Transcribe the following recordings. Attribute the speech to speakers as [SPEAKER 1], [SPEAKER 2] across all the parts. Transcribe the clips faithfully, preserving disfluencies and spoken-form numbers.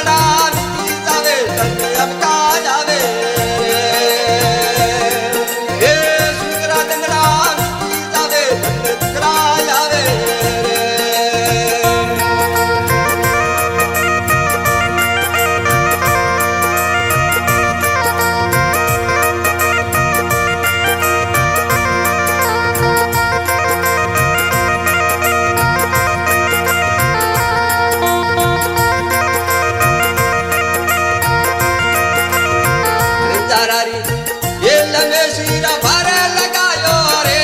[SPEAKER 1] दंगड़ा बीती जावे तन अब का जावे ये सुगरा दंगड़ा बीती जावे तन करा जावे ये लमे शीरा भार लगायो रे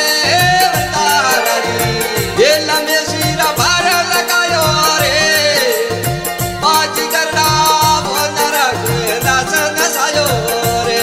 [SPEAKER 1] वंदारी ये लमे शीरा भार लगायो रे पाँच करना वो नरक दास नसायो रे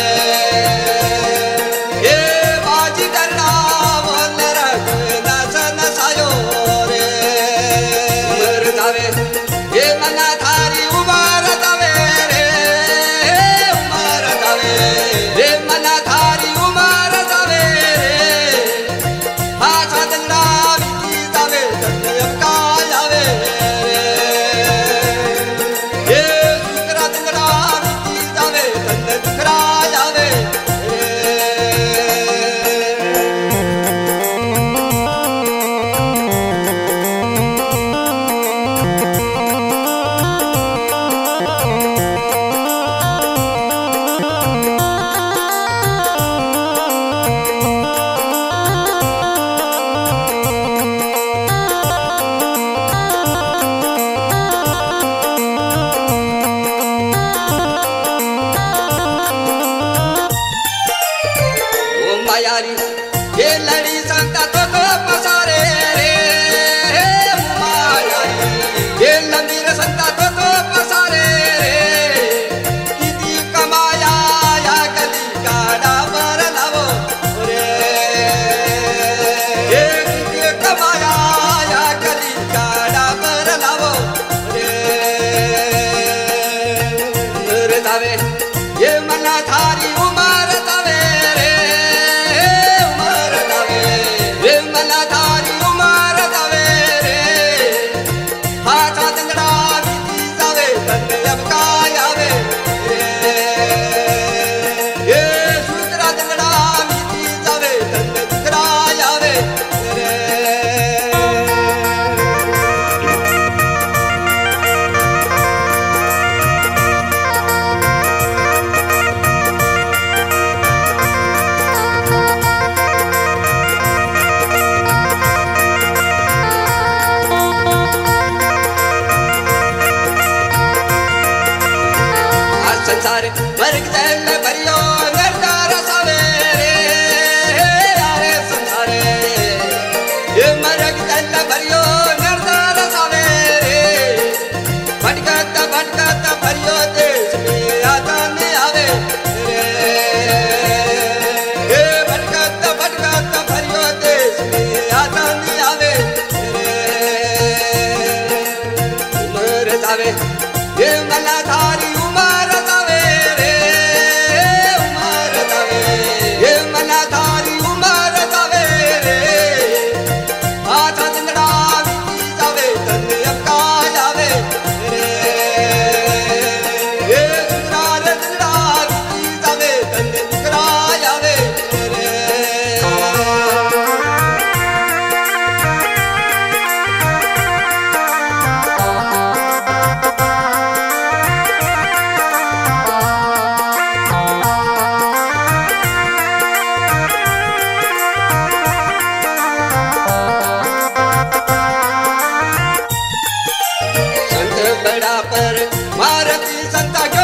[SPEAKER 1] ये पाँच करना वो नरक दास नसायो रे उमर जावे ये मना थारी उमर जावे रे उमर जावे रे मना थारी उमर जावे रे भाषा दंगड़ा बीती जावे तन का जावे रे ये सुगरा दंगड़ा बीती जावे तन करा जावे मायारी ये लड़ी संता तो तो पसारे रे मायारी ये लंबीर संता तो तो पसारे रे किती कमाया या गली का डाबर लावो रे ये किती कमाया या गली का डाबर लावो रे उमर जावे ये मना थारी उमर जावे मना थारी उमर जावे रे भाषा दंगड़ा बीती जावे तन अब का जावे रे ये सुगरा दंगड़ा बीती जावे तन करा जावे रे संसार वर्ग जल भरियो नरदार सावे रे यारे संसार ये मरग जल भरियो नरदार सावे रे भटकत भटकत भरियो देश में आता में आवे रे ये भटकत भटकत भरियो देश में आता में आवे रे उमर जावे ये मना थारी उमर जावे रे उमर जावे ये मना थारी उमर जावे रे भाषा दंगड़ा बीती जावे तन अब का जावे रे ये सुगरा दंगड़ा बीती जावे तन करा जावे रे बड़ा पर मारती संता